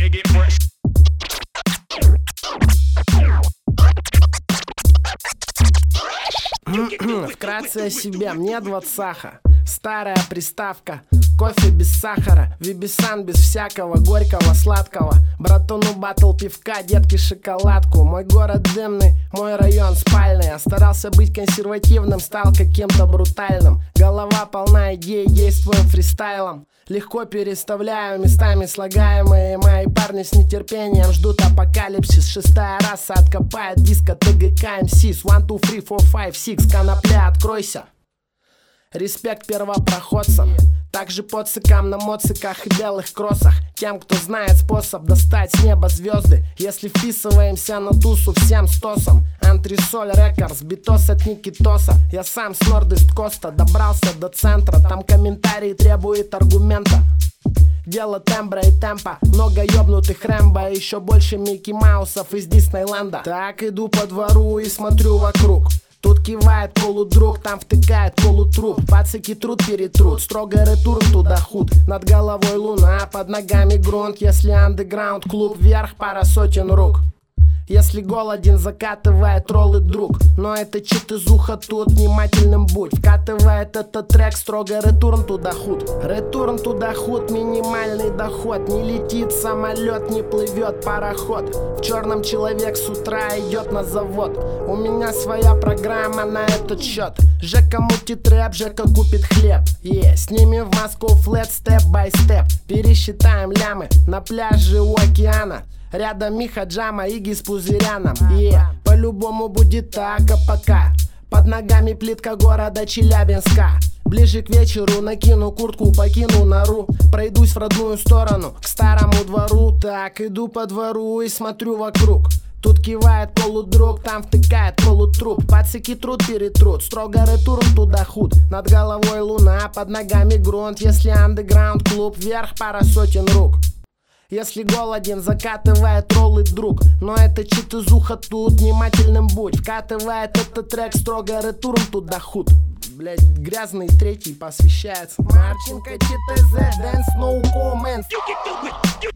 Вкратце о себе, мне 20-ха. Старая приставка, кофе без сахара, вибисан без всякого горького, сладкого. Братуну батл пивка, детки шоколадку. Мой город дымный, мой район спальный. Я старался быть консервативным, стал каким-то брутальным. Голова полна идей, действуем фристайлом. Легко переставляю местами слагаемые. Мои парни с нетерпением ждут апокалипсис. Шестая раса откопает диско ТГК МСИС. 1, 2, 3, 4, 5, 6, конопля, откройся. Респект первопроходцам, также подсыкам на моциках и белых кроссах. Тем, кто знает способ достать с неба звезды. Если вписываемся на тусу всем стосом. Антресоль Рекордс, битос от Никитоса. Я сам с Нордест Коста добрался до центра. Там комментарий требует аргумента. Дело тембра и темпа. Много ёбнутых Рэмбо, еще больше Микки Маусов из Диснейленда. Так иду по двору и смотрю вокруг. Тут кивает полудруг, там втыкает полутруп. Пацики труд перетрут, строго ретурн туда худ. Над головой луна, под ногами грунт. Если андеграунд клуб, вверх пара сотен рук. Если голоден, закатывает роллы друг. Но это чит из уха тут, внимательным будь. Вкатывает этот трек, строго ретурн туда худ. Ретурн туда худ, минимальный доход. Не летит самолет, не плывет пароход. В черном человек с утра идет на завод. У меня своя программа на этот счет. Жека мутит рэп, Жека купит хлеб. Снимем в Москву флэт, степ бай степ. Пересчитаем лямы на пляже у океана. Рядом Миха Джама, Иги с пузыряном. По-любому будет так, а пока под ногами плитка города Челябинска. Ближе к вечеру накину куртку, покину нору. Пройдусь в родную сторону, к старому двору. Так, иду по двору и смотрю вокруг. Тут кивает полудруг, там втыкает полутруп. Пацики труд перетрут, строго ретурн туда худ. Над головой луна, под ногами грунт. Если андеграунд клуб, вверх пара сотен рук. Если голоден, закатывает роллы друг. Но это чит из уха тут, внимательным будь. Вкатывает этот трек, строго ретурн туда худ. Блять, грязный третий посвящается Марченко, ЧТЗ, Dance, no comments.